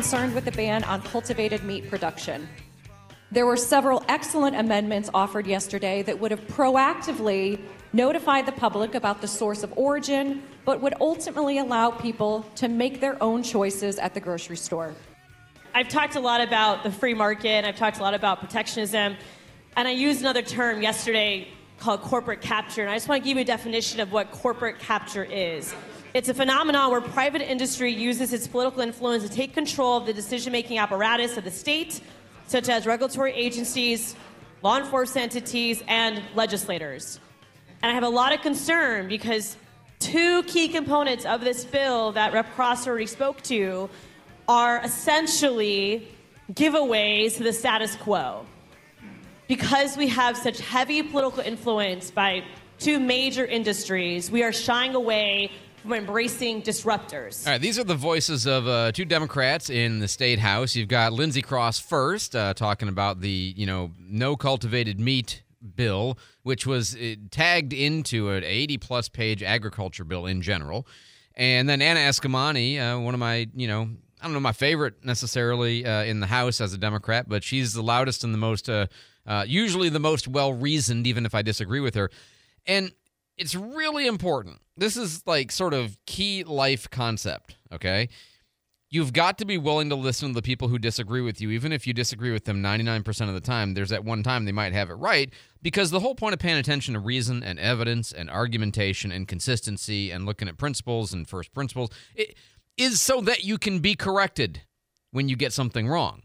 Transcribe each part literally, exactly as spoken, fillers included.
concerned with the ban on cultivated meat production. There were several excellent amendments offered yesterday that would have proactively notified the public about the source of origin, but would ultimately allow people to make their own choices at the grocery store. I've talked a lot about the free market, I've talked a lot about protectionism, and I used another term yesterday called corporate capture, and I just want to give you a definition of what corporate capture is. It's a phenomenon where private industry uses its political influence to take control of the decision-making apparatus of the state, such as regulatory agencies, law enforcement entities, and legislators. And I have a lot of concern because two key components of this bill that Representative Cross already spoke to are essentially giveaways to the status quo. Because we have such heavy political influence by two major industries, we are shying away from embracing disruptors. All right, these are the voices of uh, two Democrats in the State House. You've got Lindsey Cross first, uh, talking about the, you know, no cultivated meat bill, which was uh, tagged into an eighty-plus page agriculture bill in general. And then Anna Eskamani, uh, one of my, you know, I don't know my favorite necessarily uh, in the House as a Democrat, but she's the loudest and the most, uh, uh, usually the most well-reasoned, even if I disagree with her. And it's really important. This is like sort of key life concept, okay? You've got to be willing to listen to the people who disagree with you, even if you disagree with them ninety-nine percent of the time. There's that one time they might have it right, because the whole point of paying attention to reason and evidence and argumentation and consistency and looking at principles and first principles it, is so that you can be corrected when you get something wrong.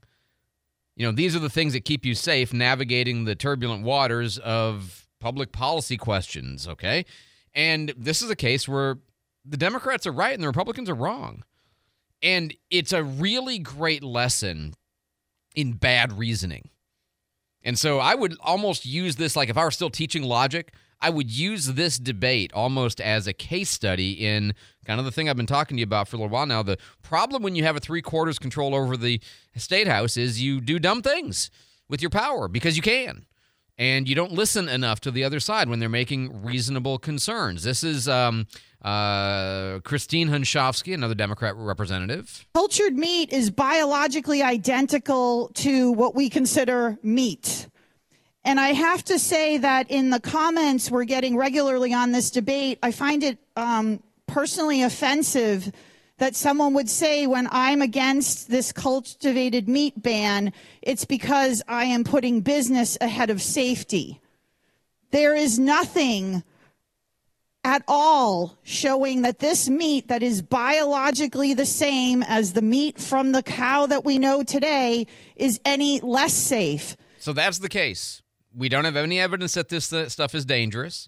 You know, these are the things that keep you safe navigating the turbulent waters of public policy questions, okay? And this is a case where the Democrats are right and the Republicans are wrong. And it's a really great lesson in bad reasoning. And so I would almost use this, like if I were still teaching logic, I would use this debate almost as a case study in kind of the thing I've been talking to you about for a little while now. The problem when you have a three-quarters control over the State House is you do dumb things with your power because you can. And you don't listen enough to the other side when they're making reasonable concerns. This is um, uh, Christine Hunschofsky, another Democrat representative. Cultured meat is biologically identical to what we consider meat. And I have to say that in the comments we're getting regularly on this debate, I find it um, personally offensive that someone would say when I'm against this cultivated meat ban, it's because I am putting business ahead of safety. There is nothing at all showing that this meat that is biologically the same as the meat from the cow that we know today is any less safe. So that's the case. We don't have any evidence that this stuff is dangerous.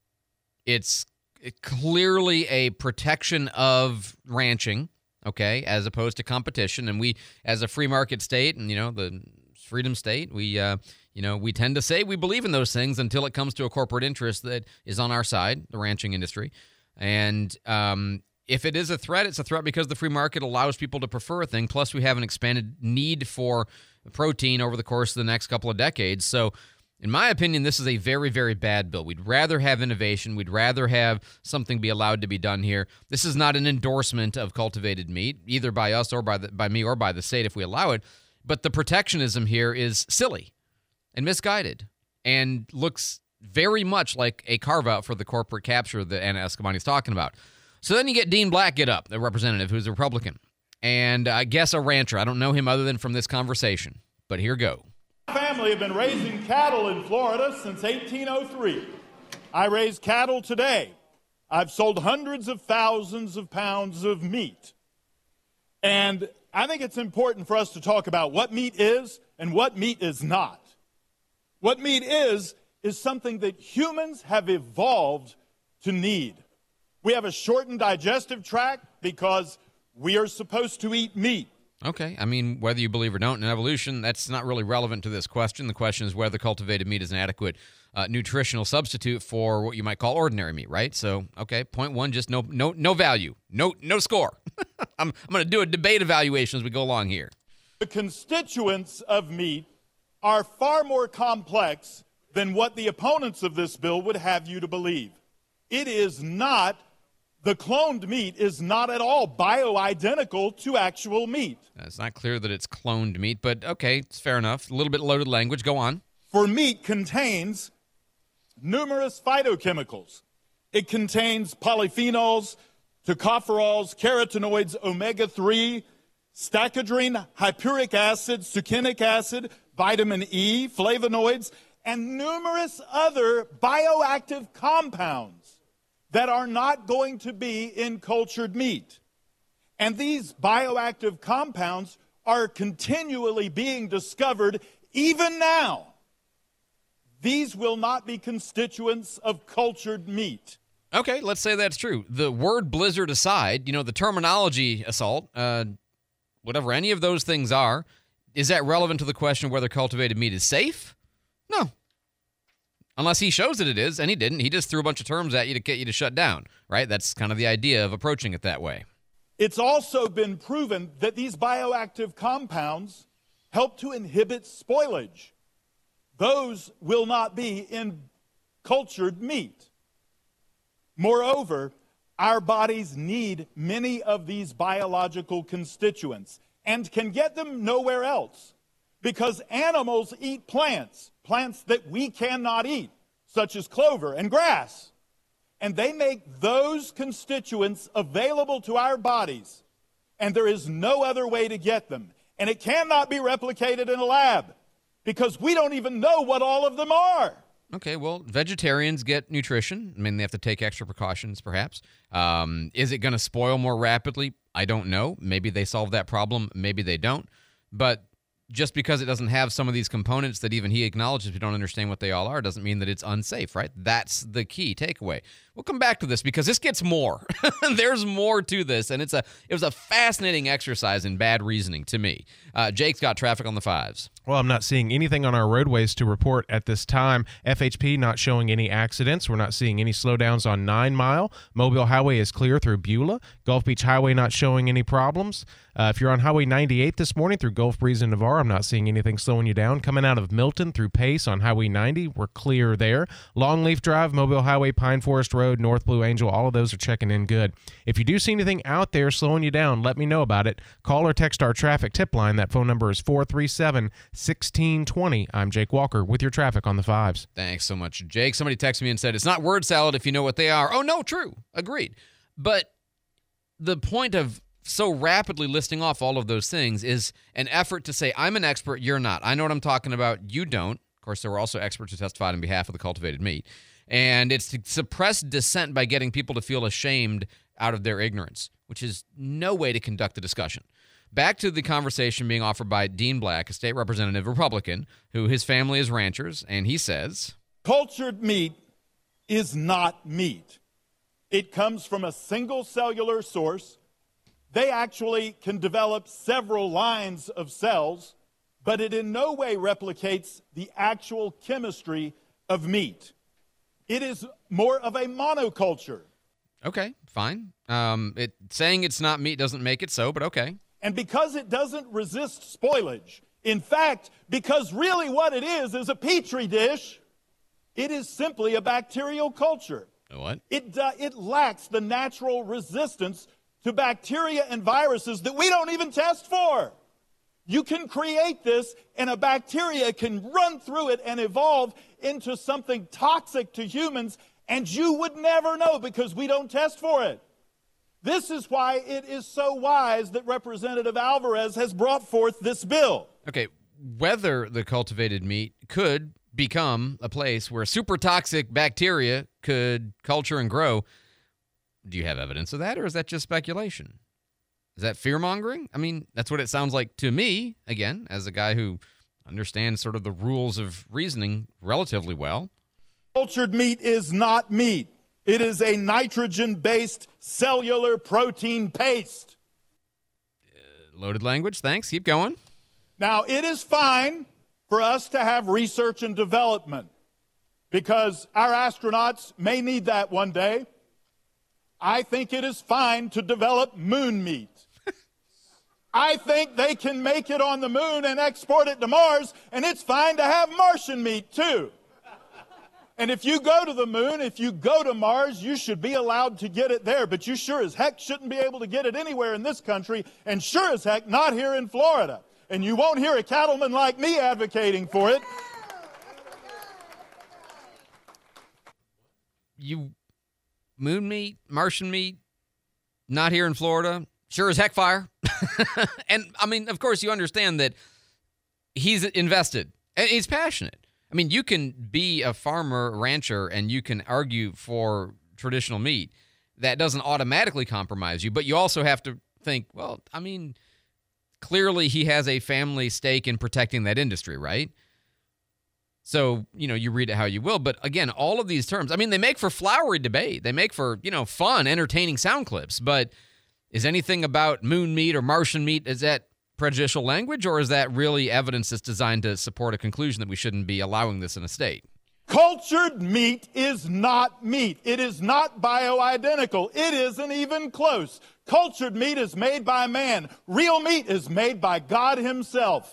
It's clearly a protection of ranching, okay, as opposed to competition. And we, as a free market state and, you know, the freedom state, we, uh, you know, we tend to say we believe in those things until it comes to a corporate interest that is on our side, the ranching industry. And um, if it is a threat, it's a threat because the free market allows people to prefer a thing. Plus, we have an expanded need for protein over the course of the next couple of decades. So, in my opinion, this is a very, very bad bill. We'd rather have innovation. We'd rather have something be allowed to be done here. This is not an endorsement of cultivated meat, either by us or by the, by me or by the state if we allow it. But the protectionism here is silly and misguided and looks very much like a carve-out for the corporate capture that Anna Eskamani is talking about. So then you get Dean Black get up, the representative who's a Republican, and I guess a rancher. I don't know him other than from this conversation, but here go. Family have been raising cattle in Florida since eighteen oh three. I raise cattle today. I've sold hundreds of thousands of pounds of meat. And I think it's important for us to talk about what meat is and what meat is not. What meat is, is something that humans have evolved to need. We have a shortened digestive tract because we are supposed to eat meat. Okay. I mean, whether you believe or don't in evolution, that's not really relevant to this question. The question is whether cultivated meat is an adequate uh, nutritional substitute for what you might call ordinary meat, right? So, okay, point one, just no no no value. No no score. I'm, I'm going to do a debate evaluation as we go along here. The constituents of meat are far more complex than what the opponents of this bill would have you to believe. It is not The cloned meat is not at all bioidentical to actual meat. It's not clear that it's cloned meat, but okay, it's fair enough. A little bit loaded language. Go on. For meat contains numerous phytochemicals. It contains polyphenols, tocopherols, carotenoids, omega three, stachydrine, hypuric acid, succinic acid, vitamin E, flavonoids, and numerous other bioactive compounds that are not going to be in cultured meat. And these bioactive compounds are continually being discovered even now. These will not be constituents of cultured meat. Okay, let's say that's true. The word blizzard aside, you know, the terminology assault, uh, whatever any of those things are, is that relevant to the question of whether cultivated meat is safe? No. Unless he shows that it is, and he didn't. He just threw a bunch of terms at you to get you to shut down, right? That's kind of the idea of approaching it that way. It's also been proven that these bioactive compounds help to inhibit spoilage. Those will not be in cultured meat. Moreover, our bodies need many of these biological constituents and can get them nowhere else because animals eat plants, plants that we cannot eat, such as clover and grass. And they make those constituents available to our bodies, and there is no other way to get them. And it cannot be replicated in a lab because we don't even know what all of them are. Okay, well, vegetarians get nutrition. I mean, they have to take extra precautions, perhaps. Um, is it going to spoil more rapidly? I don't know. Maybe they solve that problem. Maybe they don't. But just because it doesn't have some of these components that even he acknowledges we don't understand what they all are doesn't mean that it's unsafe, right? That's the key takeaway. We'll come back to this because this gets more. There's more to this, and it's a it was a fascinating exercise in bad reasoning to me. Uh, Jake's got traffic on the fives. Well, I'm not seeing anything on our roadways to report at this time. F H P not showing any accidents. We're not seeing any slowdowns on nine mile. Mobile Highway is clear through Beulah. Gulf Beach Highway not showing any problems. Uh, if you're on Highway ninety-eight this morning through Gulf Breeze and Navarre, I'm not seeing anything slowing you down. Coming out of Milton through Pace on Highway ninety, we're clear there. Longleaf Drive, Mobile Highway, Pine Forest Road, North Blue Angel, all of those are checking in good. If you do see anything out there slowing you down, let me know about it. Call or text our traffic tip line. That phone number is four three seven, one six two zero. I'm Jake Walker with your traffic on the fives. Thanks so much, Jake. Somebody texted me and said, it's not word salad if you know what they are. Oh, no, true. Agreed. But the point of so rapidly listing off all of those things is an effort to say, I'm an expert, you're not. I know what I'm talking about, you don't. Of course, there were also experts who testified on behalf of the cultivated meat. And it's to suppress dissent by getting people to feel ashamed out of their ignorance, which is no way to conduct a discussion. Back to the conversation being offered by Dean Black, a state representative Republican, who his family is ranchers, and he says, cultured meat is not meat. It comes from a single cellular source. They actually can develop several lines of cells, but it in no way replicates the actual chemistry of meat. It is more of a monoculture. Okay, fine. Um, it saying it's not meat doesn't make it so, but okay. And because it doesn't resist spoilage, in fact, because really what it is is a petri dish, it is simply a bacterial culture. What? It, uh, it lacks the natural resistance to bacteria and viruses that we don't even test for. You can create this, and a bacteria can run through it and evolve into something toxic to humans, and you would never know because we don't test for it. This is why it is so wise that Representative Alvarez has brought forth this bill. Okay, whether the cultivated meat could become a place where super toxic bacteria could culture and grow, do you have evidence of that, or is that just speculation? Is that fear-mongering? I mean, that's what it sounds like to me, again, as a guy who understands sort of the rules of reasoning relatively well. Cultured meat is not meat. It is a nitrogen-based cellular protein paste. Uh, loaded language, thanks. Keep going. Now, it is fine for us to have research and development because our astronauts may need that one day. I think it is fine to develop moon meat. I think they can make it on the moon and export it to Mars, and it's fine to have Martian meat, too. And if you go to the moon, if you go to Mars, you should be allowed to get it there. But you sure as heck shouldn't be able to get it anywhere in this country, and sure as heck not here in Florida. And you won't hear a cattleman like me advocating for it. You moon meat, Martian meat, not here in Florida, sure as heck fire. And, I mean, of course, you understand that he's invested and he's passionate. I mean, you can be a farmer, rancher, and you can argue for traditional meat. That doesn't automatically compromise you, but you also have to think, well, I mean, clearly he has a family stake in protecting that industry, right? So, you know, you read it how you will. But again, all of these terms, I mean, they make for flowery debate. They make for, you know, fun, entertaining sound clips. But is anything about moon meat or Martian meat, is that prejudicial language, or is that really evidence that's designed to support a conclusion that we shouldn't be allowing this in a state? Cultured meat is not meat. It is not bioidentical. It isn't even close. Cultured meat is made by man. Real meat is made by God himself.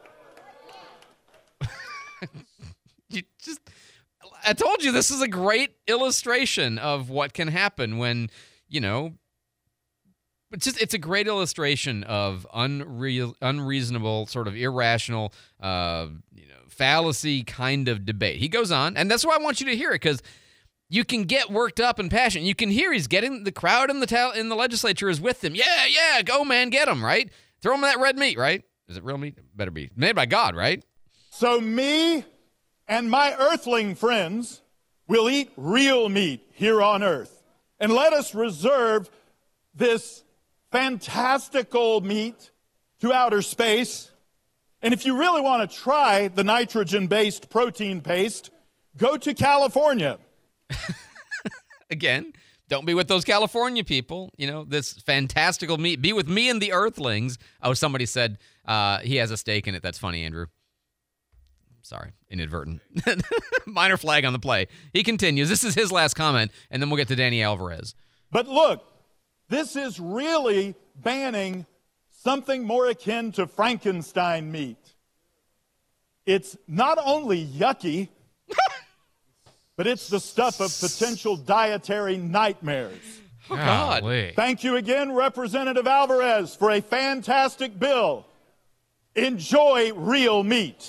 You just, I told you this is a great illustration of what can happen when, you know, it's just, it's a great illustration of unreal, unreasonable, sort of irrational, uh, you know, fallacy kind of debate. He goes on, and that's why I want you to hear it, because you can get worked up and passionate. You can hear he's getting the crowd in the ta- in the legislature is with him. Yeah, yeah, go man, get him, right? Throw him that red meat, right? Is it real meat? Better be made by God, right? So me and my earthling friends will eat real meat here on earth. And let us reserve this fantastical meat to outer space. And if you really want to try the nitrogen-based protein paste, go to California. Again, don't be with those California people. You know, this fantastical meat. Be with me and the earthlings. Oh, somebody said uh, he has a stake in it. That's funny, Andrew. Sorry, inadvertent. Minor flag on the play. He continues. This is his last comment, and then we'll get to Danny Alvarez. But look, this is really banning something more akin to Frankenstein meat. It's not only yucky, but it's the stuff of potential dietary nightmares. Oh, God. Golly. Thank you again, Representative Alvarez, for a fantastic bill. Enjoy real meat.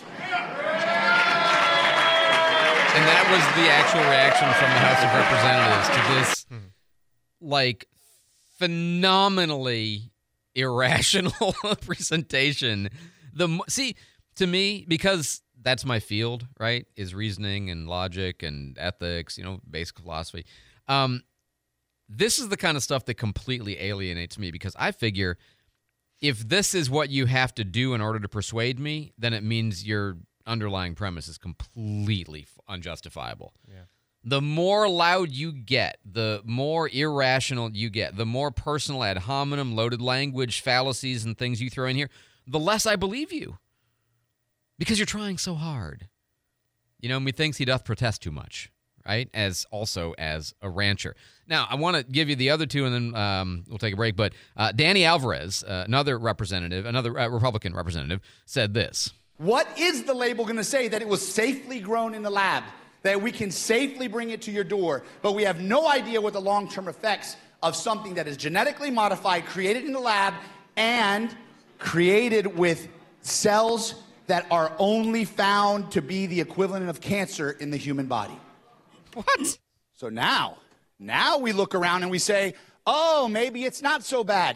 And that was the actual reaction from the House of Representatives to this, like, phenomenally irrational presentation. The see, to me, because that's my field, right, is reasoning and logic and ethics, you know, basic philosophy. Um, this is the kind of stuff that completely alienates me, because I figure if this is what you have to do in order to persuade me, then it means your underlying premise is completely unjustifiable. Yeah. The more loud you get, the more irrational you get, the more personal ad hominem, loaded language, fallacies, and things you throw in here, the less I believe you. Because you're trying so hard. You know, methinks he doth protest too much, right? As also as a rancher. Now, I want to give you the other two, and then um, we'll take a break. But uh, Danny Alvarez, uh, another representative, another uh, Republican representative, said this. What is the label going to say? That it was safely grown in the lab, that we can safely bring it to your door, but we have no idea what the long-term effects of something that is genetically modified, created in the lab, and created with cells that are only found to be the equivalent of cancer in the human body. What? So now, now we look around and we say, oh, maybe it's not so bad.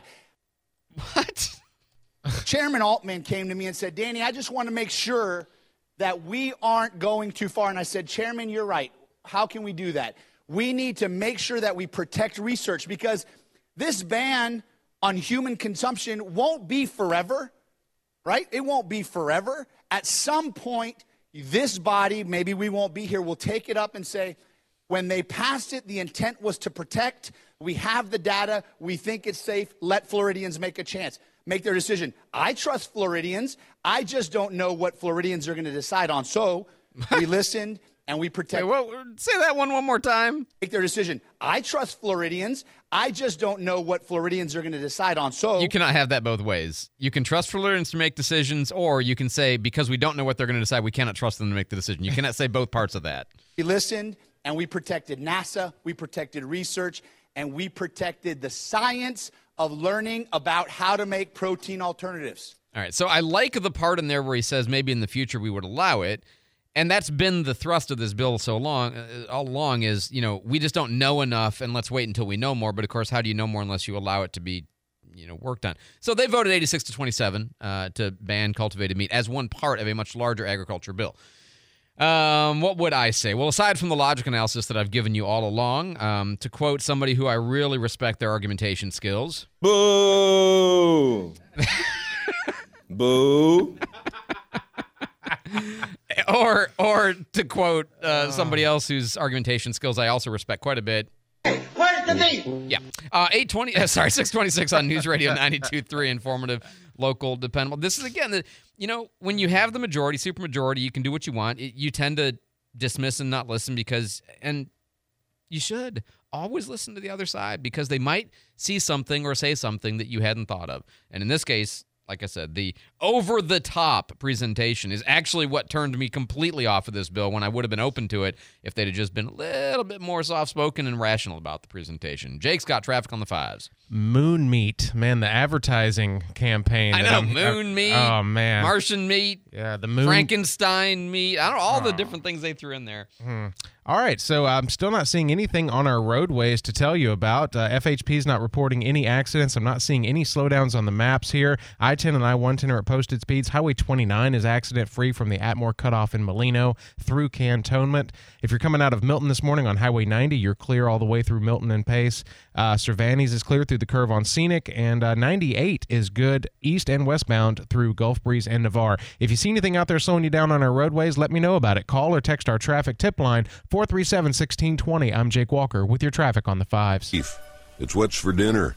What? Chairman Altman came to me and said, Danny, I just want to make sure that we aren't going too far. And I said, Chairman, you're right. How can we do that? We need to make sure that we protect research, because this ban on human consumption won't be forever, right? It won't be forever. At some point, this body, maybe we won't be here, will take it up and say, when they passed it, the intent was to protect. We have the data. We think it's safe. Let Floridians make a chance. Make their decision. I trust Floridians. I just don't know what Floridians are going to decide on. So we listened, and we protect Wait, well, say that one one more time. make their decision. I trust Floridians. I just don't know what Floridians are going to decide on. So You cannot have that both ways. You can trust Floridians to make decisions, or you can say, because we don't know what they're going to decide, we cannot trust them to make the decision. You cannot say both parts of that. we listened, and we protected NASA, we protected research, and we protected the science of learning about how to make protein alternatives. All right, so I like the part in there where he says maybe in the future we would allow it, and that's been the thrust of this bill so long, uh, all along is, you know, we just don't know enough, and let's wait until we know more. But, of course, how do you know more unless you allow it to be, you know, worked on? So they voted eighty-six to twenty-seven uh, to ban cultivated meat as one part of a much larger agriculture bill. Um, what would I say? Well, aside from the logic analysis that I've given you all along, um, to quote somebody who I really respect their argumentation skills. Boo! Boo! Or, or to quote uh, somebody else whose argumentation skills I also respect quite a bit. Hey, where's the meat? Yeah. Uh, eight twenty, uh, sorry, six twenty-six on News Radio ninety-two point three, informative, local, dependable. This is, again, the, you know, when you have the majority, supermajority, you can do what you want. It, you tend to dismiss and not listen because, and you should always listen to the other side because they might see something or say something that you hadn't thought of. And in this case, like I said, the over-the-top presentation is actually what turned me completely off of this bill when I would have been open to it if they'd have just been a little bit more soft-spoken and rational about the presentation. Jake's got traffic on the fives. Moon meat, man, the advertising campaign. I that know, I'm- moon uh, meat, Oh man, Martian meat, yeah, the moon. Frankenstein meat. I don't know, all the different things they threw in there. All right, so I'm still not seeing anything on our roadways to tell you about. Uh, F H P is not reporting any accidents. I'm not seeing any slowdowns on the maps here. I ten and I one ten are at posted speeds. Highway twenty-nine is accident-free from the Atmore cutoff in Molino through Cantonment. If you're coming out of Milton this morning on Highway ninety, you're clear all the way through Milton and Pace. Uh, Cervantes is clear through the curve on Scenic, and uh, ninety-eight is good east and westbound through Gulf Breeze and Navarre. If you see anything out there slowing you down on our roadways, let me know about it. Call or text our traffic tip line, four three seven, one six two zero. I'm Jake Walker with your traffic on the fives. It's what's for dinner.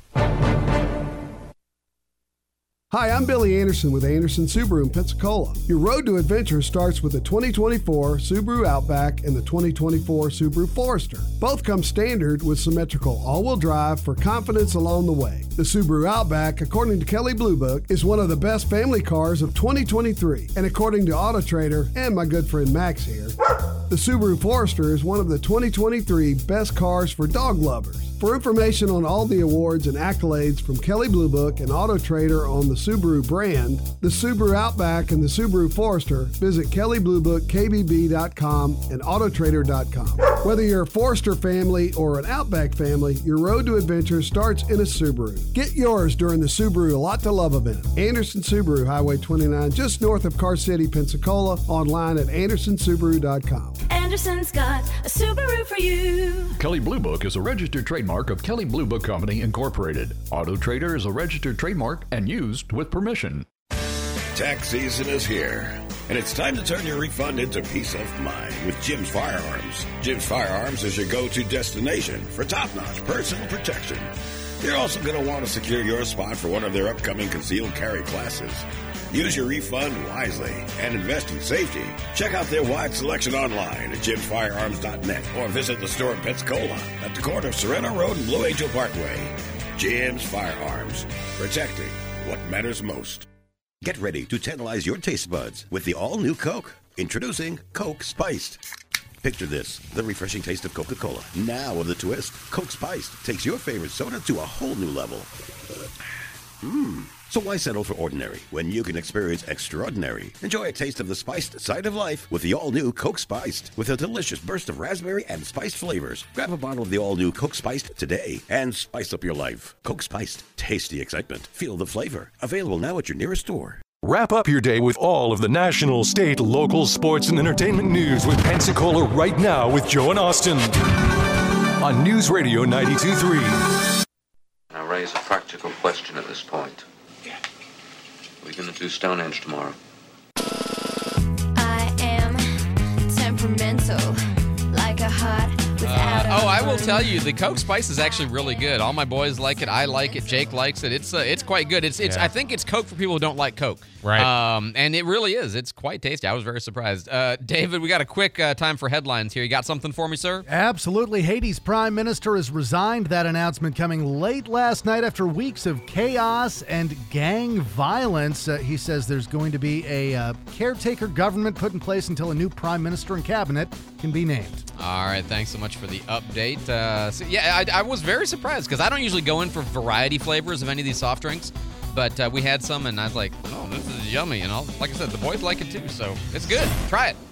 Hi, I'm Billy Anderson with Anderson Subaru in Pensacola. Your road to adventure starts with the twenty twenty-four Subaru Outback and the twenty twenty-four Subaru Forester. Both come standard with symmetrical all-wheel drive for confidence along the way. The Subaru Outback, according to Kelley Blue Book, is one of the best family cars of twenty twenty-three. And according to Auto Trader and my good friend Max here, the Subaru Forester is one of the twenty twenty-three best cars for dog lovers. For information on all the awards and accolades from Kelley Blue Book and Auto Trader on the Subaru brand, the Subaru Outback, and the Subaru Forester, visit Kelley Blue Book K B B dot com and Auto Trader dot com. Whether you're a Forester family or an Outback family, your road to adventure starts in a Subaru. Get yours during the Subaru A Lot to Love event. Anderson Subaru, Highway twenty-nine, just north of Car City, Pensacola, online at anderson subaru dot com. Anderson's got a Subaru for you. Kelley Blue Book is a registered trademark of Kelley Blue Book Company, Incorporated. Auto Trader is a registered trademark and used with permission. Tax season is here, and it's time to turn your refund into peace of mind with Jim's Firearms. Jim's Firearms is your go-to destination for top-notch personal protection. You're also going to want to secure your spot for one of their upcoming concealed carry classes. Use your refund wisely and invest in safety. Check out their wide selection online at jims firearms dot net or visit the store in Pensacola at the corner of Serena Road and Blue Angel Parkway. Jim's Firearms, protecting what matters most. Get ready to tantalize your taste buds with the all-new Coke. Introducing Coke Spiced. Picture this, the refreshing taste of Coca-Cola. Now with a twist, Coke Spiced takes your favorite soda to a whole new level. Mmm. So why settle for ordinary when you can experience extraordinary? Enjoy a taste of the spiced side of life with the all-new Coke Spiced with a delicious burst of raspberry and spiced flavors. Grab a bottle of the all-new Coke Spiced today and spice up your life. Coke Spiced. Taste the excitement. Feel the flavor. Available now at your nearest store. Wrap up your day with all of the national, state, local, sports, and entertainment news with Pensacola Right Now with Joe and Austin on News Radio ninety-two point three. I raise a practical question at this point. We're going to do Stonehenge tomorrow. I am temperamental, like a heart without Uh, a Oh, I will tell you, the Coke Spice is actually really good. All my boys like it. I like it. Jake likes it. It's uh, it's quite good. It's it's. Yeah. I think it's Coke for people who don't like Coke. Right. Um, and it really is. It's quite tasty. I was very surprised. Uh, David, we got a quick uh, time for headlines here. You got something for me, sir? Absolutely. Haiti's prime minister has resigned. That announcement coming late last night after weeks of chaos and gang violence. Uh, he says there's going to be a uh, caretaker government put in place until a new prime minister and cabinet can be named. All right, thanks so much for the update. Uh, so yeah, I, I was very surprised because I don't usually go in for variety flavors of any of these soft drinks, but uh, we had some, and I was like, "Oh, this is yummy!" And all, like I said, the boys like it too, so it's good. Try it.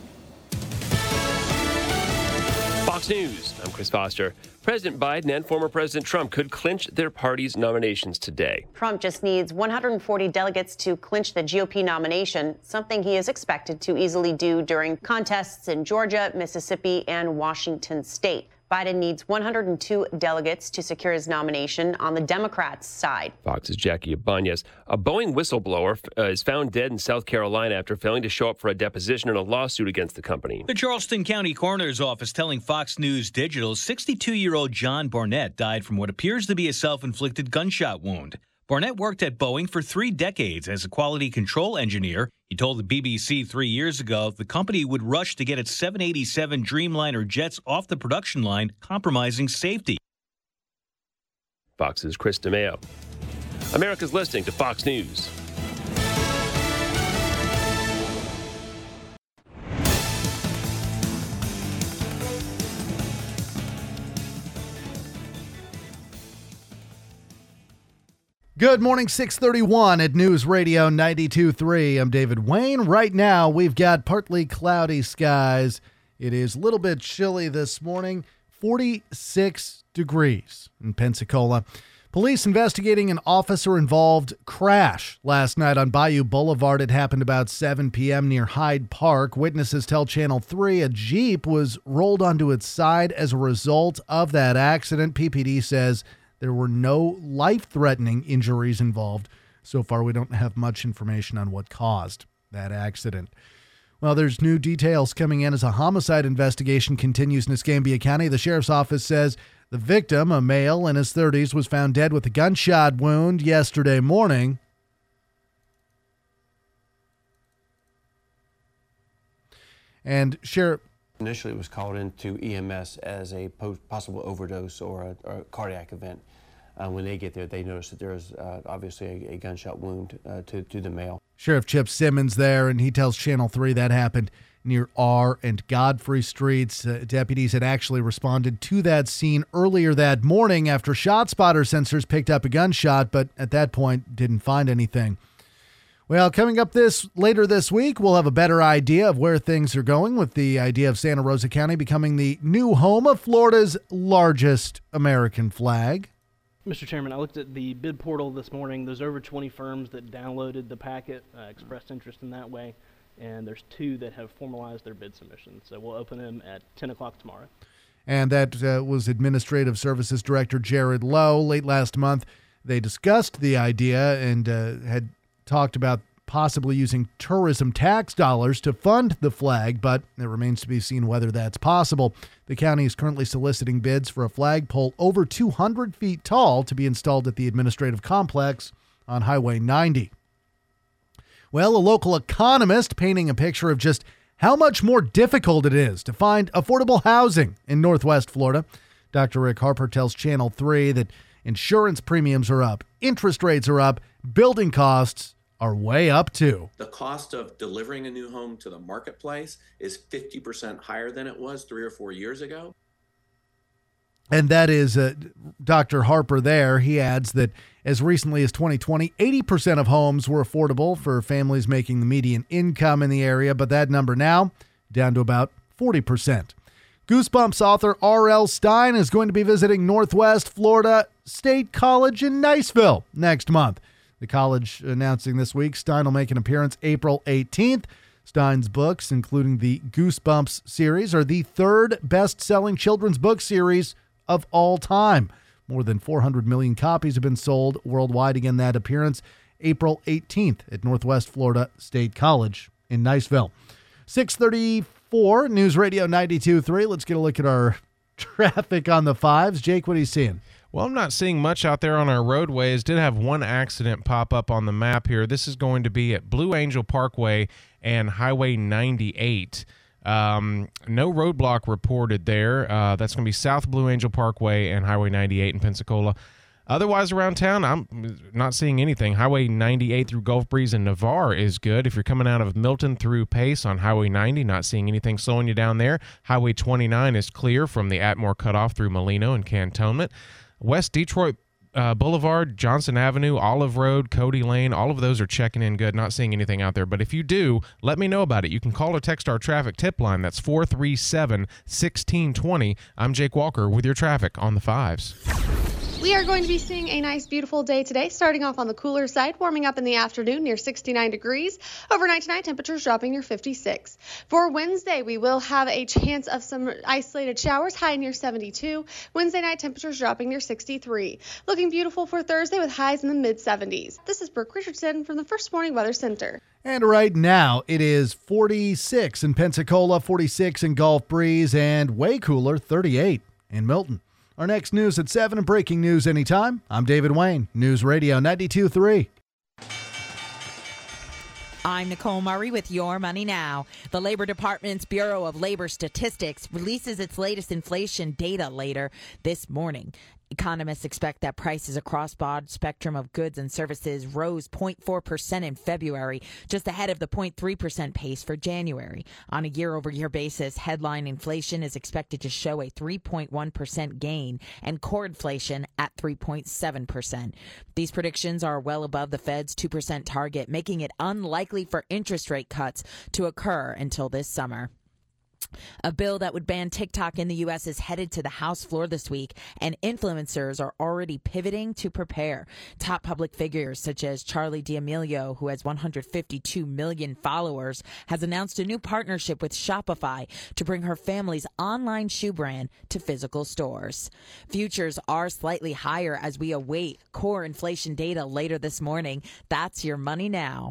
Fox News. I'm Chris Foster. President Biden and former President Trump could clinch their party's nominations today. Trump just needs one hundred forty delegates to clinch the G O P nomination, something he is expected to easily do during contests in Georgia, Mississippi, and Washington state. Biden needs one hundred two delegates to secure his nomination on the Democrats' side. Fox's Jackie Ibanez. A Boeing whistleblower uh, is found dead in South Carolina after failing to show up for a deposition in a lawsuit against the company. The Charleston County Coroner's Office telling Fox News Digital sixty-two-year-old John Barnett died from what appears to be a self-inflicted gunshot wound. Barnett worked at Boeing for three decades as a quality control engineer. He told the B B C three years ago the company would rush to get its seven eighty-seven Dreamliner jets off the production line, compromising safety. Fox's Chris DeMeo. America's listening to Fox News. Good morning, six thirty-one at News Radio ninety-two point three. I'm David Wayne. Right now, we've got partly cloudy skies. It is a little bit chilly this morning, forty-six degrees in Pensacola. Police investigating an officer-involved crash last night on Bayou Boulevard. It happened about seven p.m. near Hyde Park. Witnesses tell Channel three a Jeep was rolled onto its side as a result of that accident. P P D says there were no life-threatening injuries involved. So far, we don't have much information on what caused that accident. Well, there's new details coming in as a homicide investigation continues in Escambia County. The sheriff's office says the victim, a male in his thirties, was found dead with a gunshot wound yesterday morning. And Sheriff... Initially, it was called into E M S as a possible overdose or a, or a cardiac event. Uh, when they get there, they notice that there's uh, obviously a, a gunshot wound uh, to, to the male. Sheriff Chip Simmons there, and he tells Channel three that happened near R and Godfrey Streets. Uh, deputies had actually responded to that scene earlier that morning after ShotSpotter sensors picked up a gunshot, but at that point didn't find anything. Well, coming up this later this week, we'll have a better idea of where things are going with the idea of Santa Rosa County becoming the new home of Florida's largest American flag. Mister Chairman, I looked at the bid portal this morning. There's over twenty firms that downloaded the packet, uh, expressed interest in that way, and there's two that have formalized their bid submissions. So we'll open them at ten o'clock tomorrow. And that uh, was Administrative Services Director Jared Lowe. Late last month, they discussed the idea and uh, had talked about possibly using tourism tax dollars to fund the flag, but it remains to be seen whether that's possible. The county is currently soliciting bids for a flagpole over two hundred feet tall to be installed at the administrative complex on Highway ninety. Well, a local economist painting a picture of just how much more difficult it is to find affordable housing in Northwest Florida. Doctor Rick Harper tells Channel three that insurance premiums are up, interest rates are up, building costs are way up too. The cost of delivering a new home to the marketplace is fifty percent higher than it was three or four years ago. And that is uh, Doctor Harper there. He adds that as recently as twenty twenty, eighty percent of homes were affordable for families making the median income in the area, but that number now down to about forty percent. Goosebumps author R L Stine is going to be visiting Northwest Florida State College in Niceville next month. The college announcing this week Stine will make an appearance April eighteenth. Stine's books, including the Goosebumps series, are the third best-selling children's book series of all time. More than four hundred million copies have been sold worldwide. Again, that appearance April eighteenth at Northwest Florida State College in Niceville. six thirty-four, News Radio ninety-two point three. Let's get a look at our traffic on the fives. Jake, what are you seeing? Well, I'm not seeing much out there on our roadways. Did have one accident pop up on the map here. This is going to be at Blue Angel Parkway and Highway ninety-eight. Um, no roadblock reported there. Uh, that's going to be South Blue Angel Parkway and Highway ninety-eight in Pensacola. Otherwise, around town, I'm not seeing anything. Highway ninety-eight through Gulf Breeze and Navarre is good. If you're coming out of Milton through Pace on Highway ninety, not seeing anything slowing you down there. Highway twenty-nine is clear from the Atmore cutoff through Molino and Cantonment. West Detroit uh, Boulevard, Johnson Avenue, Olive Road, Cody Lane, all of those are checking in good. Not seeing anything out there. But if you do, let me know about it. You can call or text our traffic tip line. That's four three seven, one six two zero. I'm Jake Walker with your traffic on the fives. We are going to be seeing a nice, beautiful day today, starting off on the cooler side, warming up in the afternoon near sixty-nine degrees. Overnight tonight, temperatures dropping near fifty-six. For Wednesday, we will have a chance of some isolated showers, high near seventy-two. Wednesday night, temperatures dropping near sixty-three. Looking beautiful for Thursday with highs in the mid seventies. This is Brooke Richardson from the First Warning Weather Center. And right now, it is forty-six in Pensacola, forty-six in Gulf Breeze, and way cooler, thirty-eight in Milton. Our next news at seven and breaking news anytime. I'm David Wayne, News Radio ninety-two point three. I'm Nicole Murray with Your Money Now. The Labor Department's Bureau of Labor Statistics releases its latest inflation data later this morning. Economists expect that prices across broad spectrum of goods and services rose zero point four percent in February, just ahead of the zero point three percent pace for January. On a year-over-year basis, headline inflation is expected to show a three point one percent gain and core inflation at three point seven percent. These predictions are well above the Fed's two percent target, making it unlikely for interest rate cuts to occur until this summer. A bill that would ban TikTok in the U S is headed to the House floor this week, and influencers are already pivoting to prepare. Top public figures such as Charli D'Amelio, who has one hundred fifty-two million followers, has announced a new partnership with Shopify to bring her family's online shoe brand to physical stores. Futures are slightly higher as we await core inflation data later this morning. That's Your Money Now.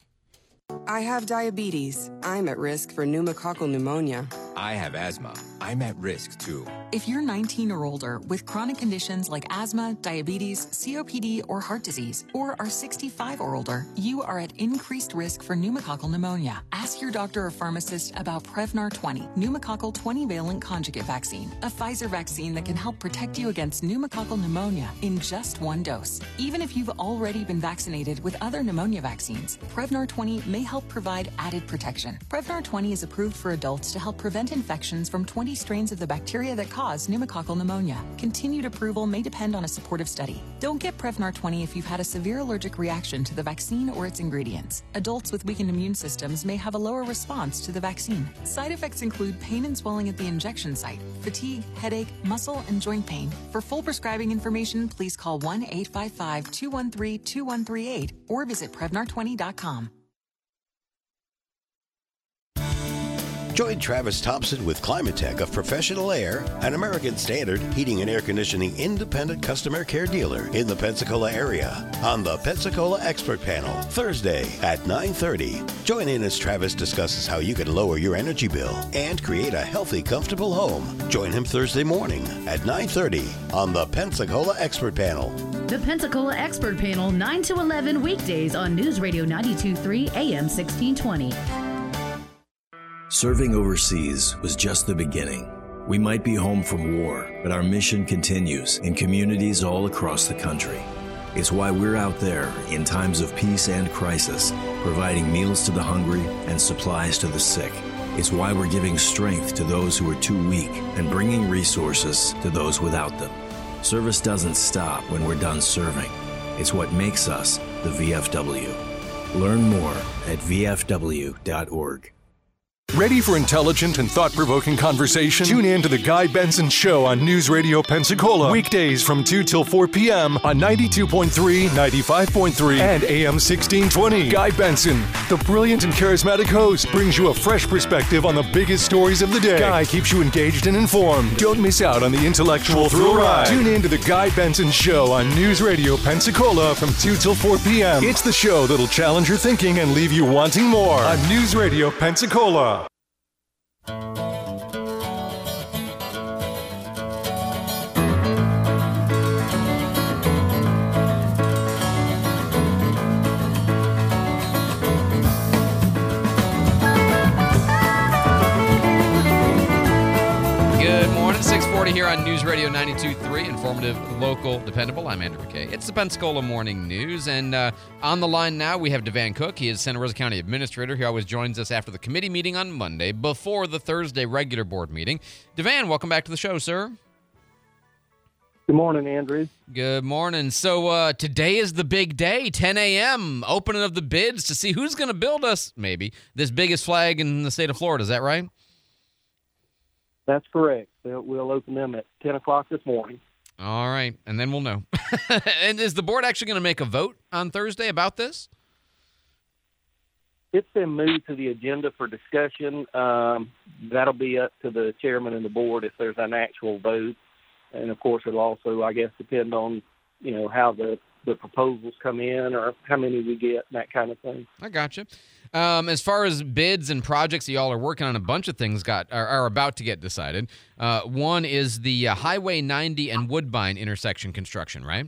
I have diabetes. I'm at risk for pneumococcal pneumonia. I have asthma. I'm at risk too. If you're nineteen or older with chronic conditions like asthma, diabetes, C O P D, or heart disease, or are sixty-five or older, you are at increased risk for pneumococcal pneumonia. Ask your doctor or pharmacist about Prevnar twenty, pneumococcal twenty-valent conjugate vaccine, a Pfizer vaccine that can help protect you against pneumococcal pneumonia in just one dose. Even if you've already been vaccinated with other pneumonia vaccines, Prevnar twenty may help provide added protection. Prevnar twenty is approved for adults to help prevent infections from twenty strains of the bacteria that cause pneumococcal pneumonia. Continued approval may depend on a supportive study. Don't get Prevnar twenty if you've had a severe allergic reaction to the vaccine or its ingredients. Adults with weakened immune systems may have a lower response to the vaccine. Side effects include pain and swelling at the injection site, fatigue, headache, muscle, and joint pain. For full prescribing information, please call one eight five five, two one three, two one three eight or visit Prevnar twenty dot com. Join Travis Thompson with Climatech of Professional Air, an American Standard heating and air conditioning independent customer care dealer in the Pensacola area on the Pensacola Expert Panel, Thursday at nine thirty. Join in as Travis discusses how you can lower your energy bill and create a healthy, comfortable home. Join him Thursday morning at nine thirty on the Pensacola Expert Panel. The Pensacola Expert Panel, nine to eleven weekdays on News Radio ninety-two point three A M sixteen twenty. Serving overseas was just the beginning. We might be home from war, but our mission continues in communities all across the country. It's why we're out there in times of peace and crisis, providing meals to the hungry and supplies to the sick. It's why we're giving strength to those who are too weak and bringing resources to those without them. Service doesn't stop when we're done serving. It's what makes us the V F W. Learn more at V F W dot org. Ready for intelligent and thought-provoking conversation? Tune in to The Guy Benson Show on News Radio Pensacola. Weekdays from two till four p.m. on ninety-two point three, ninety-five point three, and A M sixteen twenty. Guy Benson, the brilliant and charismatic host, brings you a fresh perspective on the biggest stories of the day. Guy keeps you engaged and informed. Don't miss out on the intellectual thrill ride. Tune in to The Guy Benson Show on News Radio Pensacola from two till four p.m. It's the show that'll challenge your thinking and leave you wanting more on News Radio Pensacola. here on News Radio ninety-two point three, informative, local, dependable. I'm Andrew McKay. It's the Pensacola Morning News, and uh, on the line now we have Devan Cook. He is Santa Rosa County Administrator. He always joins us after the committee meeting on Monday, before the Thursday regular board meeting. Devan, welcome back to the show, sir. Good morning, Andrew. Good morning. So uh, today is the big day, ten a.m., opening of the bids to see who's going to build us, maybe, this biggest flag in the state of Florida. Is that right? That's correct. We'll, we'll open them at ten o'clock this morning. All right, and then we'll know. And is the board actually going to make a vote on Thursday about this? It's been moved to the agenda for discussion. Um, that'll be up to the chairman and the board if there's an actual vote. And, of course, it'll also, I guess, depend on, you know, how the, the proposals come in or how many we get, that kind of thing. I gotcha. Um, as far as bids and projects, y'all are working on a bunch of things got are, are about to get decided. Uh, one is the uh, Highway ninety and Woodbine intersection construction, right?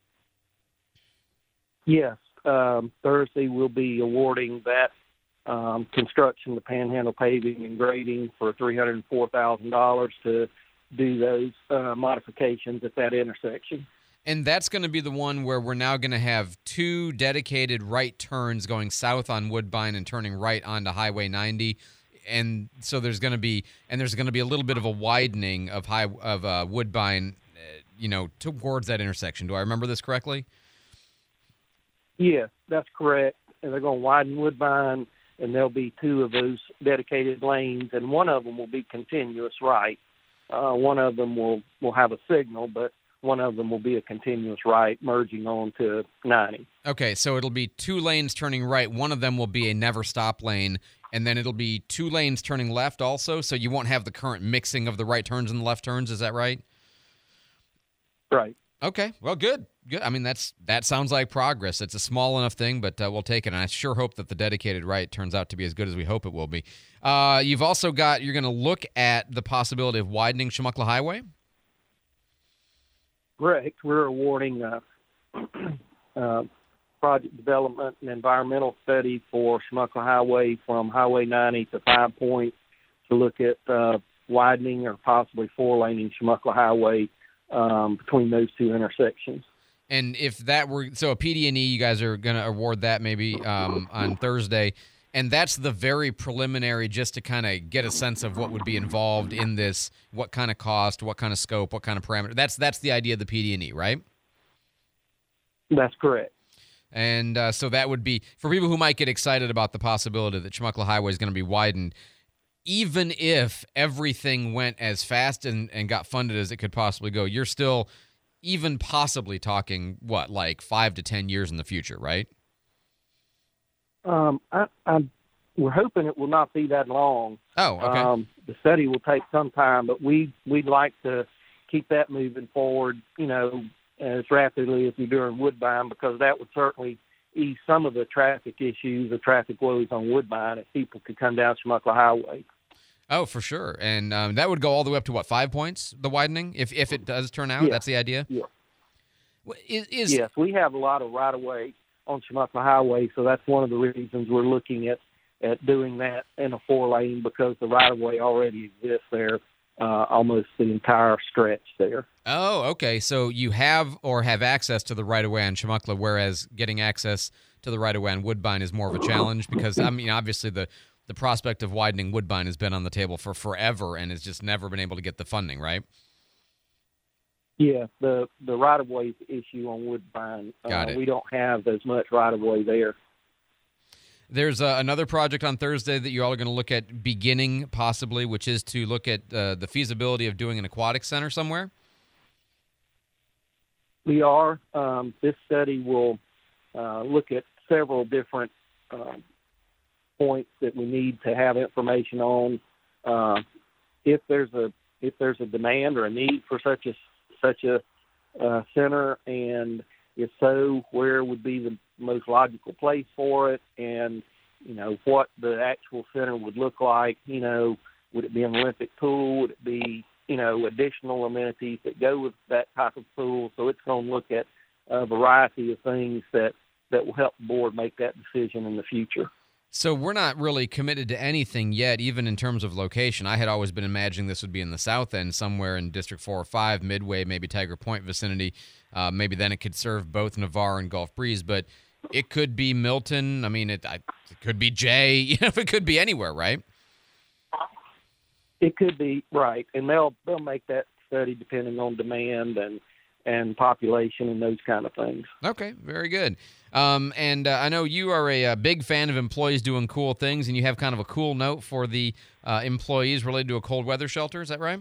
Yes. Um, Thursday we'll be awarding that um, construction, the Panhandle Paving and Grading, for three hundred four thousand dollars to do those uh, modifications at that intersection. And that's going to be the one where we're now going to have two dedicated right turns going south on Woodbine and turning right onto Highway ninety. And so there's going to be and there's going to be a little bit of a widening of high of uh, Woodbine, uh, you know, towards that intersection. Do I remember this correctly? Yes, that's correct. And they're going to widen Woodbine, and there'll be two of those dedicated lanes, and one of them will be continuous right. Uh, one of them will, will have a signal, but one of them will be a continuous right merging on to ninety. Okay, so it'll be two lanes turning right. One of them will be a never stop lane, and then it'll be two lanes turning left also, so you won't have the current mixing of the right turns and the left turns. Is that right? Right. Okay, well, good. Good. I mean, that's that sounds like progress. It's a small enough thing, but uh, we'll take it. And I sure hope that the dedicated right turns out to be as good as we hope it will be. Uh, you've also got, you're going to look at the possibility of widening Chumuckla Highway? Correct. We're awarding uh, uh, project development and environmental study for Chumuckla Highway from Highway ninety to Five Point to look at uh, widening or possibly four-laning Chumuckla Highway um, between those two intersections. And if that were, so a P D and E, you guys are going to award that maybe um, on Thursday, and that's the very preliminary just to kind of get a sense of what would be involved in this, what kind of cost, what kind of scope, what kind of parameter. That's that's the idea of the P D and E, right? That's correct. And uh, so that would be, for people who might get excited about the possibility that Chumuckla Highway is going to be widened, even if everything went as fast and, and got funded as it could possibly go, you're still even possibly talking, what, like five to ten years in the future, right? Um, I, I'm, we're hoping it will not be that long. Oh, okay. Um, the study will take some time, but we, we'd like to keep that moving forward, you know, as rapidly as we do in Woodbine, because that would certainly ease some of the traffic issues, the traffic woes on Woodbine, if people could come down Chumuckla Highway. Oh, for sure. And um, that would go all the way up to, what, five points, the widening, if if it does turn out? Yeah. That's the idea? Yeah. Is, is, yes, we have a lot of right-of-way on Chumuckla Highway, so that's one of the reasons we're looking at, at doing that in a four-lane, because the right-of-way already exists there, uh, almost the entire stretch there. Oh, okay. So you have or have access to the right-of-way on Chumuckla, whereas getting access to the right-of-way on Woodbine is more of a challenge because, I mean, obviously the the prospect of widening Woodbine has been on the table for forever and has just never been able to get the funding, right? Yeah, the, the right-of-way issue on Woodbine. Got uh, it. We don't have as much right-of-way there. There's uh, another project on Thursday that you all are going to look at beginning, possibly, which is to look at uh, the feasibility of doing an aquatic center somewhere. We are. Um, this study will uh, look at several different uh, points that we need to have information on. Uh, if there's a if there's a demand or a need for such a such a uh, center, and if so, where would be the most logical place for it, and you know what the actual center would look like. You know, would it be an Olympic pool? Would it be you know additional amenities that go with that type of pool? So it's going to look at a variety of things that that will help the board make that decision in the future. So we're not really committed to anything yet, even in terms of location. I had always been imagining this would be in the south end, somewhere in District four or five, Midway, maybe Tiger Point vicinity. Uh, maybe then it could serve both Navarre and Gulf Breeze, but it could be Milton. I mean, it, I, it could be Jay. You know, it could be anywhere, right? It could be, right, and they'll they'll make that study depending on demand and and population and those kind of things. Okay, very good. Um, and uh, I know you are a, a big fan of employees doing cool things, and you have kind of a cool note for the uh, employees related to a cold weather shelter. Is that right?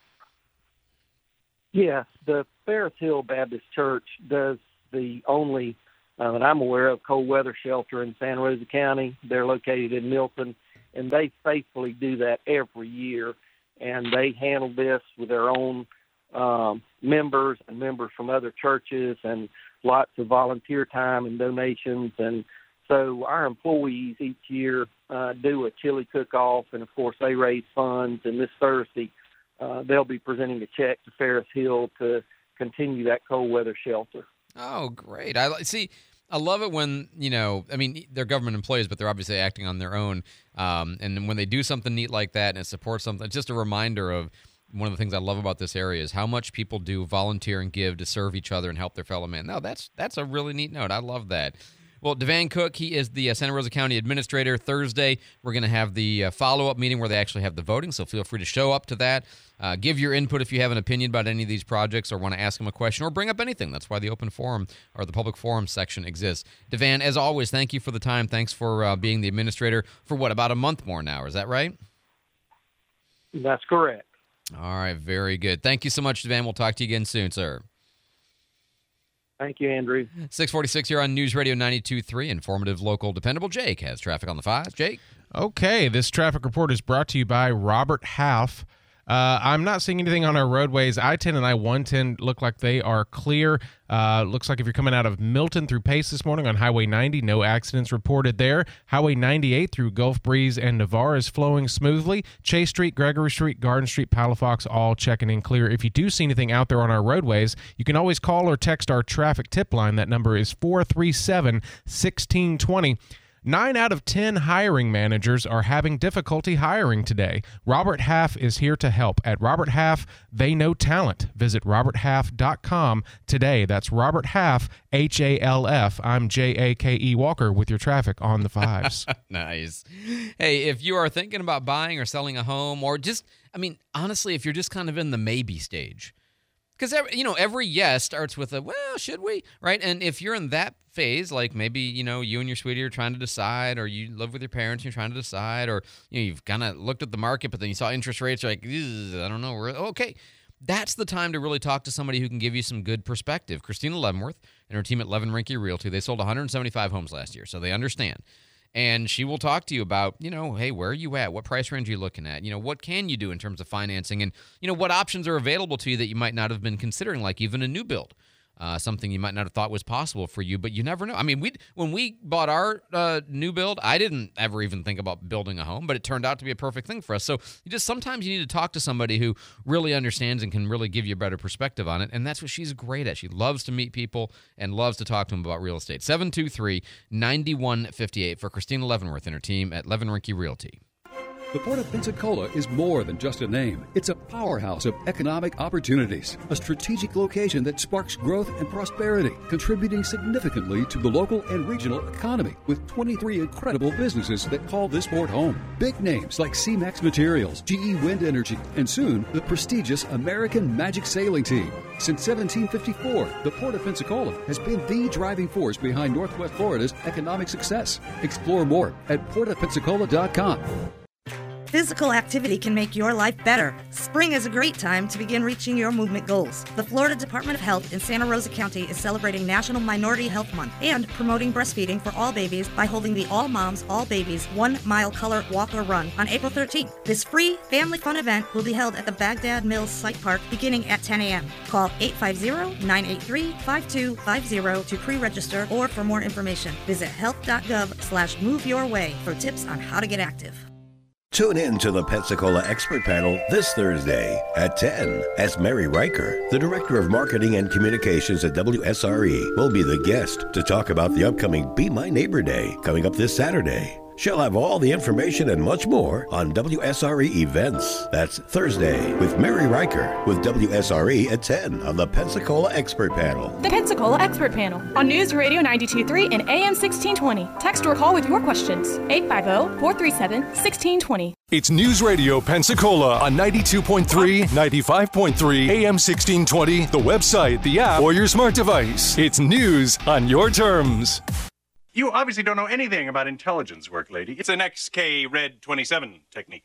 Yes, the Ferris Hill Baptist Church does the only, uh, that I'm aware of, cold weather shelter in Santa Rosa County. They're located in Milton, and they faithfully do that every year. And they handle this with their own um, members and members from other churches and lots of volunteer time and donations. And so our employees each year uh, do a chili cook-off, and, of course, they raise funds. And this Thursday, uh, they'll be presenting a check to Ferris Hill to continue that cold weather shelter. Oh, great. I see. I love it when, you know, I mean, they're government employees, but they're obviously acting on their own. Um, and when they do something neat like that and it supports something, it's just a reminder of one of the things I love about this area is how much people do volunteer and give to serve each other and help their fellow man. No, that's that's a really neat note. I love that. Well, Devan Cook, he is the uh, Santa Rosa County Administrator. Thursday, we're going to have the uh, follow-up meeting where they actually have the voting, so feel free to show up to that. Uh, give your input if you have an opinion about any of these projects or want to ask them a question or bring up anything. That's why the open forum or the public forum section exists. Devan, as always, thank you for the time. Thanks for uh, being the Administrator for, what, about a month more now. Is that right? That's correct. All right, very good. Thank you so much, Devan. We'll talk to you again soon, sir. Thank you, Andrew. six forty-six here on News Radio ninety-two point three. Informative, local, dependable. Jake has traffic on the five. Jake? Okay, this traffic report is brought to you by Robert Half. Uh, I'm not seeing anything on our roadways. I ten and I one ten look like they are clear. Uh, looks like if you're coming out of Milton through Pace this morning on Highway ninety, no accidents reported there. Highway ninety-eight through Gulf Breeze and Navarre is flowing smoothly. Chase Street, Gregory Street, Garden Street, Palafox, all checking in clear. If you do see anything out there on our roadways, you can always call or text our traffic tip line. That number is four three seven, one six two zero. Nine out of ten hiring managers are having difficulty hiring today. Robert Half is here to help. At Robert Half, they know talent. Visit robert half dot com today. That's Robert Half, H A L F. I'm J A K E Walker with your traffic on the fives. Nice. Hey, if you are thinking about buying or selling a home, or just, I mean, honestly, if you're just kind of in the maybe stage, because, you know, every yes starts with a, well, should we, right? And if you're in that phase, like maybe, you know, you and your sweetie are trying to decide, or you live with your parents and you're trying to decide, or, you know, you've kind of looked at the market, but then you saw interest rates, you're like, I don't know. We're, okay, that's the time to really talk to somebody who can give you some good perspective. Christina Leavenworth and her team at Levin Rinke Realty, they sold one hundred seventy-five homes last year, so they understand. And she will talk to you about, you know, hey, where are you at? What price range are you looking at? You know, what can you do in terms of financing? And, you know, what options are available to you that you might not have been considering, like even a new build. Uh, something you might not have thought was possible for you, but you never know. I mean, we when we bought our uh, new build, I didn't ever even think about building a home, but it turned out to be a perfect thing for us. So you just sometimes you need to talk to somebody who really understands and can really give you a better perspective on it, and that's what she's great at. She loves to meet people and loves to talk to them about real estate. seven two three, nine one five eight for Christina Leavenworth and her team at Levin Rinke Realty. The Port of Pensacola is more than just a name. It's a powerhouse of economic opportunities, a strategic location that sparks growth and prosperity, contributing significantly to the local and regional economy with twenty-three incredible businesses that call this port home. Big names like C-Max Materials, G E Wind Energy, and soon the prestigious American Magic Sailing Team. Since seventeen fifty-four, the Port of Pensacola has been the driving force behind Northwest Florida's economic success. Explore more at port of pensacola dot com. Physical activity can make your life better. Spring is a great time to begin reaching your movement goals. The Florida Department of Health in Santa Rosa County is celebrating National Minority Health Month and promoting breastfeeding for all babies by holding the All Moms, All Babies one mile color walk or run on April thirteenth. This free family fun event will be held at the Baghdad Mills Site Park beginning at ten a.m. Call eight five zero, nine eight three, five two five zero to pre-register or for more information. Visit health.gov slash move your way for tips on how to get active. Tune in to the Pensacola Expert Panel this Thursday at ten, as Mary Riker, the Director of Marketing and Communications at W S R E, will be the guest to talk about the upcoming Be My Neighbor Day coming up this Saturday. She'll have all the information and much more on W S R E Events. That's Thursday with Mary Riker with W S R E at ten on the Pensacola Expert Panel. The Pensacola Expert Panel on News Radio ninety-two point three and A M sixteen twenty. Text or call with your questions. eight five zero, four three seven, one six two zero. It's News Radio Pensacola on ninety-two point three, ninety-five point three, A M sixteen twenty, the website, the app, or your smart device. It's news on your terms. You obviously don't know anything about intelligence work, lady. It's an X K Red twenty-seven technique.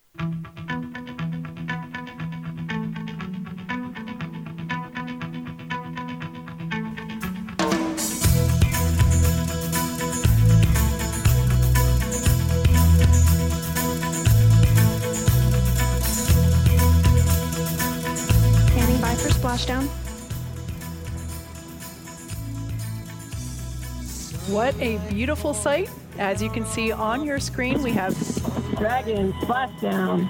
Standing by for splashdown. What a beautiful sight. As you can see on your screen, we have Dragon Splashdown.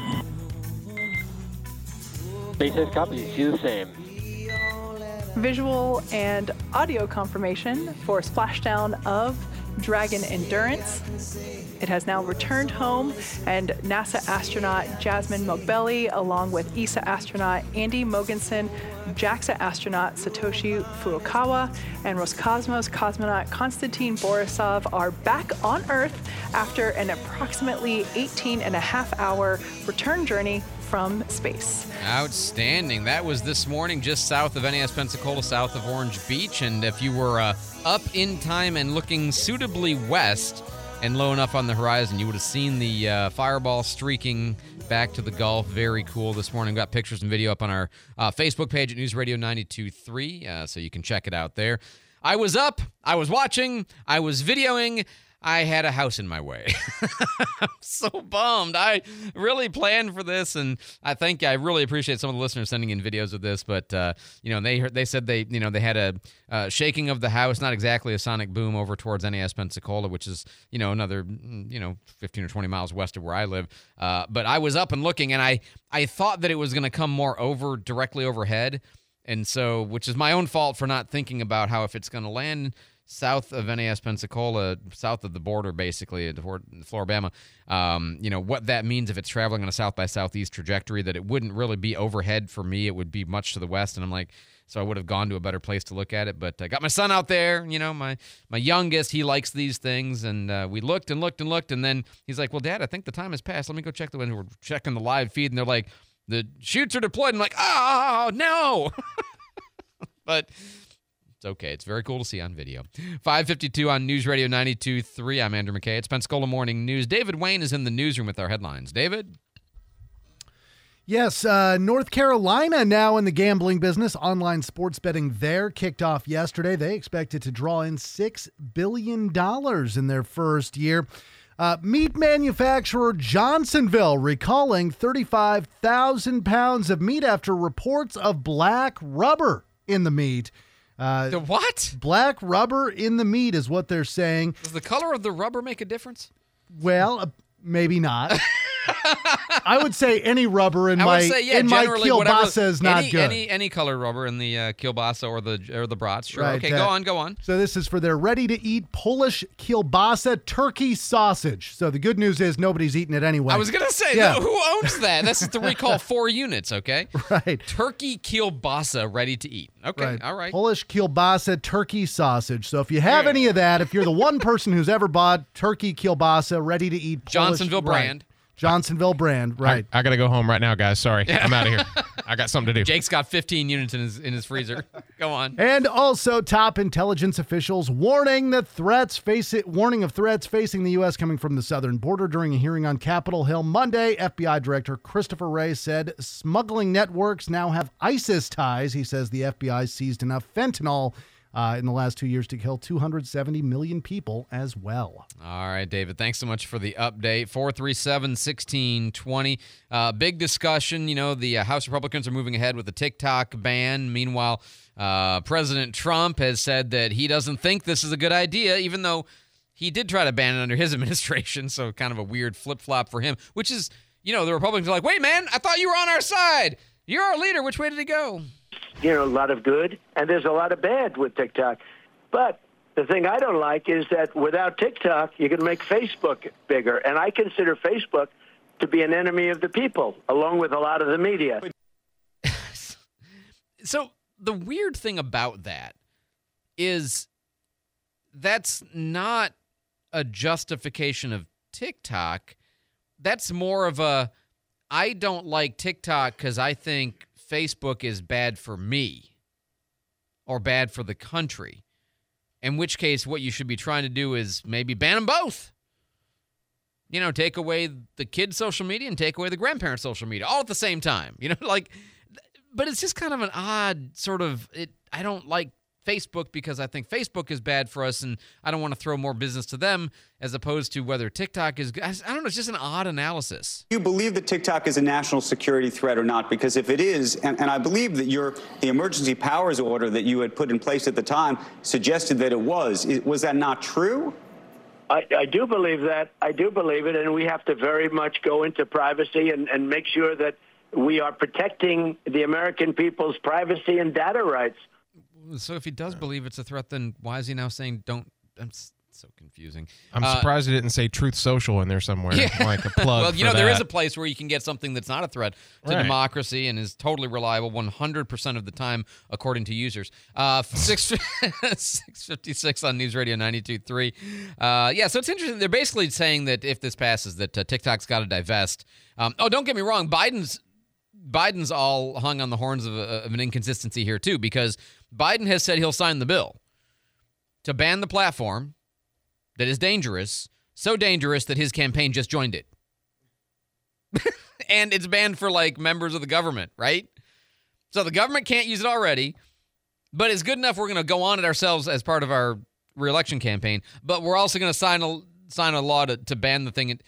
Basis copy, see the same. Visual and audio confirmation for splashdown of Dragon Endurance. It has now returned home, and NASA astronaut Jasmine Mogbelli, along with E S A astronaut Andy Mogensen, JAXA astronaut Satoshi Furukawa, and Roscosmos cosmonaut Konstantin Borisov are back on Earth after an approximately eighteen and a half hour return journey from space. Outstanding. That was this morning just south of N A S Pensacola, south of Orange Beach. And if you were uh, up in time and looking suitably west and low enough on the horizon, you would have seen the uh, fireball streaking back to the Gulf. Very cool this morning. We've got pictures and video up on our uh, Facebook page at News Radio ninety-two point three, uh, so you can check it out there. I was up, I was watching, I was videoing. I had a house in my way. I'm so bummed. I really planned for this, and I think I really appreciate some of the listeners sending in videos of this. But uh, you know, they they said they you know they had a uh, shaking of the house, not exactly a sonic boom over towards N A S Pensacola, which is you know another you know fifteen or twenty miles west of where I live. Uh, but I was up and looking, and I I thought that it was going to come more over directly overhead, and so which is my own fault for not thinking about how if it's going to land south of N A S Pensacola, south of the border, basically, toward Floribama, um, you know, what that means if it's traveling on a south by southeast trajectory, that it wouldn't really be overhead for me. It would be much to the west. And I'm like, so I would have gone to a better place to look at it. But I got my son out there, you know, my, my youngest, he likes these things. And uh, we looked and looked and looked. And then he's like, well, Dad, I think the time has passed. Let me go check the window. We're checking the live feed. And they're like, the chutes are deployed. I'm like, oh, no. But it's okay. It's very cool to see on video. five fifty-two on News Radio ninety-two point three. I'm Andrew McKay. It's Pensacola Morning News. David Wayne is in the newsroom with our headlines. David? Yes, uh, North Carolina now in the gambling business. Online sports betting there kicked off yesterday. They expect it to draw in six billion dollars in their first year. Uh, meat manufacturer Johnsonville recalling thirty-five thousand pounds of meat after reports of black rubber in the meat. Uh, the what? Black rubber in the meat is what they're saying. Does the color of the rubber make a difference? Well, uh, maybe not. I would say any rubber in I my would say, yeah, in my generally, kielbasa whatever, is not any, good. Any any color rubber in the uh, kielbasa or the or the brats. Sure. Right, okay, uh, go on, go on. So this is for their ready-to-eat Polish kielbasa turkey sausage. So the good news is nobody's eating it anyway. I was going to say, yeah. no, who owns that? This is to recall four units, okay? Right. Turkey kielbasa ready to eat. Okay, Right. all right. Polish kielbasa turkey sausage. So if you have any of that, if you're the one person who's ever bought turkey kielbasa ready to eat Polish, Johnsonville right. brand. Johnsonville brand, right. I, I got to go home right now, guys. Sorry. I'm out of here. I got something to do. Jake's got fifteen units in his in his freezer. Go on. And also, top intelligence officials warning that threats face it, warning of threats facing the U S coming from the southern border. During a hearing on Capitol Hill Monday, F B I Director Christopher Wray said smuggling networks now have ISIS ties. He says the F B I seized enough fentanyl Uh, in the last two years to kill two hundred seventy million people as well. All right, David, thanks so much for the update. four three seven, one six two zero. Uh, big discussion. You know, the uh, House Republicans are moving ahead with the TikTok ban. Meanwhile, uh, President Trump has said that he doesn't think this is a good idea, even though he did try to ban it under his administration. So kind of a weird flip-flop for him, which is, you know, the Republicans are like, wait, man, I thought you were on our side. You're our leader. Which way did he go? You know, a lot of good, and there's a lot of bad with TikTok. But The thing I don't like is that without TikTok, you can make Facebook bigger. And I consider Facebook to be an enemy of the people, along with a lot of the media. So the weird thing about that is that's not a justification of TikTok. That's more of a, I don't like TikTok because I think Facebook is bad for me or bad for the country. In which case, what you should be trying to do is maybe ban them both. You know, take away the kids' social media and take away the grandparents' social media all at the same time. You know, like, but it's just kind of an odd sort of, it. I don't like Facebook because I think Facebook is bad for us and I don't want to throw more business to them as opposed to whether TikTok is good. I don't know. It's just an odd analysis. Do you believe that TikTok is a national security threat or not? Because if it is, and, and I believe that your the emergency powers order that you had put in place at the time suggested that it was. Was that not true? I, I do believe that. I do believe it. And we have to very much go into privacy and, and make sure that we are protecting the American people's privacy and data rights. So if he does believe it's a threat, then why is he now saying don't? I'm so confusing. I'm uh, surprised he didn't say Truth Social in there somewhere, yeah. like a plug. Well, you for know, that. there is a place where you can get something that's not a threat to Right. democracy and is totally reliable one hundred percent of the time, according to users. Uh, six fifty-six on News Radio ninety-two point three. Uh, yeah, so it's interesting. They're basically saying that if this passes, that uh, TikTok's got to divest. Um, oh, don't get me wrong. Biden's Biden's all hung on the horns of, a, of an inconsistency here, too, because Biden has said he'll sign the bill to ban the platform that is dangerous, so dangerous that his campaign just joined it. And it's banned for, like, members of the government, right? So the government can't use it already, but it's good enough we're going to go on it ourselves as part of our re-election campaign, but we're also going to sign a sign a law to, to ban the thing.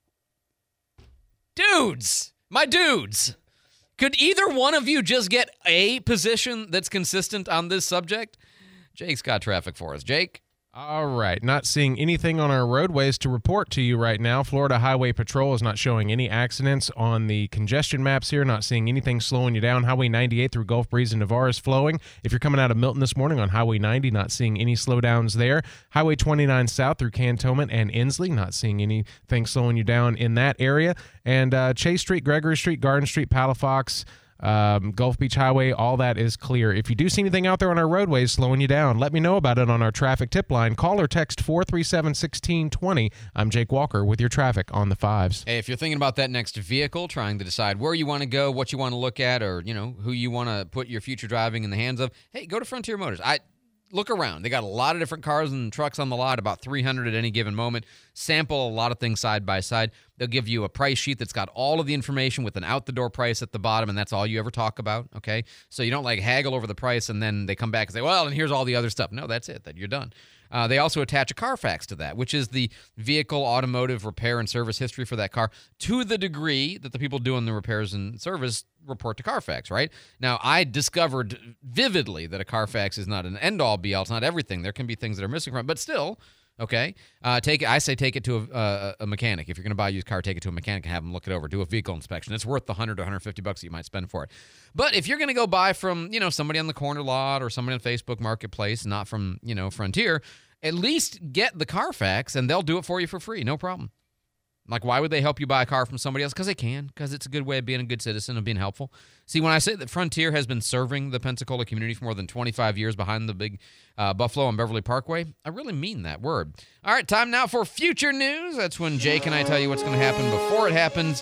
Dudes! My dudes! Could either one of you just get a position that's consistent on this subject? Jake's got traffic for us. Jake? All right. Not seeing anything on our roadways to report to you right now. Florida Highway Patrol is not showing any accidents on the congestion maps here. Not seeing anything slowing you down. Highway ninety-eight through Gulf Breeze and Navarre is flowing. If you're coming out of Milton this morning on Highway ninety, not seeing any slowdowns there. Highway twenty-nine south through Cantonment and Inslee, not seeing anything slowing you down in that area. And uh, Chase Street, Gregory Street, Garden Street, Palafox, Um, Gulf Beach Highway, all that is clear. If you do see anything out there on our roadways slowing you down, let me know about it on our traffic tip line. Call or text four three seven, one six two zero. I'm Jake Walker with your traffic on the fives. Hey, if you're thinking about that next vehicle, trying to decide where you want to go, what you want to look at, or, you know, who you want to put your future driving in the hands of, hey, go to Frontier Motors. I Look around. They got a lot of different cars and trucks on the lot, about three hundred at any given moment. Sample a lot of things side by side. They'll give you a price sheet that's got all of the information with an out-the-door price at the bottom, and that's all you ever talk about, okay? So you don't, like, haggle over the price, and then they come back and say, well, and here's all the other stuff. No, that's it. That you're done. Uh, they also attach a Carfax to that, which is the vehicle automotive repair and service history for that car to the degree that the people doing the repairs and service report to Carfax, right? Now, I discovered vividly that a Carfax is not an end-all, be-all. It's not everything. There can be things that are missing from it, but still, okay, uh, take it. I say take it to a, a, a mechanic. If you're going to buy a used car, take it to a mechanic and have them look it over, do a vehicle inspection. It's worth the one hundred to one hundred fifty bucks you might spend for it. But if you're going to go buy from, you know, somebody on the corner lot or somebody on Facebook Marketplace, not from, you know, Frontier, at least get the Carfax and they'll do it for you for free. No problem. Like, why would they help you buy a car from somebody else? Because they can, because it's a good way of being a good citizen and being helpful. See, when I say that Frontier has been serving the Pensacola community for more than twenty-five years behind the big uh, Buffalo and Beverly Parkway, I really mean that word. All right, time now for Future News. That's when Jake and I tell you what's going to happen before it happens.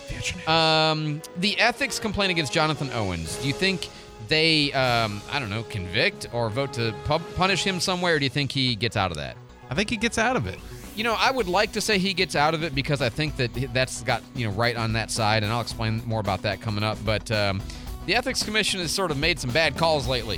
Um, the ethics complaint against Jonathan Owens. Do you think they, um, I don't know, convict or vote to pu- punish him somewhere, or do you think he gets out of that? I think he gets out of it. You know, I would like to say he gets out of it because I think that that's got, you know, right on that side, and I'll explain more about that coming up. But um, the Ethics Commission has sort of made some bad calls lately.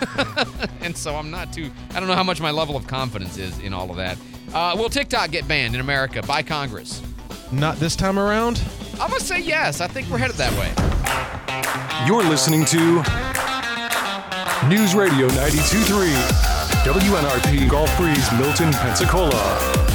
And so I'm not too, I don't know how much my level of confidence is in all of that. Uh, will TikTok get banned in America by Congress? Not this time around? I'm going to say yes. I think we're headed that way. You're listening to News Radio ninety-two point three, W N R P, Gulf Breeze, Milton, Pensacola.